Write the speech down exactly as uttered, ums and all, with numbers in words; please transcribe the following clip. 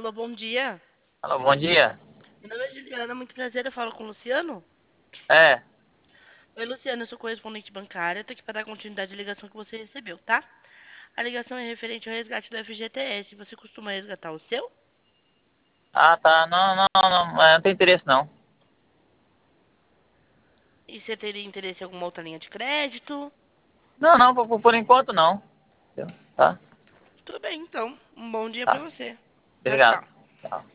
Alô, bom dia. Alô, bom dia. Meu nome é Juliana, muito prazer. Eu falo com o Luciano. É, Oi, Luciano, eu sou correspondente bancária. Tô aqui para dar continuidade à ligação que você recebeu, tá? A ligação é referente ao resgate do F G T S. Você costuma resgatar o seu? ah, tá. Não, não, não, é, não tem interesse não. E você teria interesse em alguma outra linha de crédito? Não, não, por, por enquanto não. Tá, Tudo bem, então. Um bom dia pra tá. você. Tchau, Obrigado. tchau. Tchau.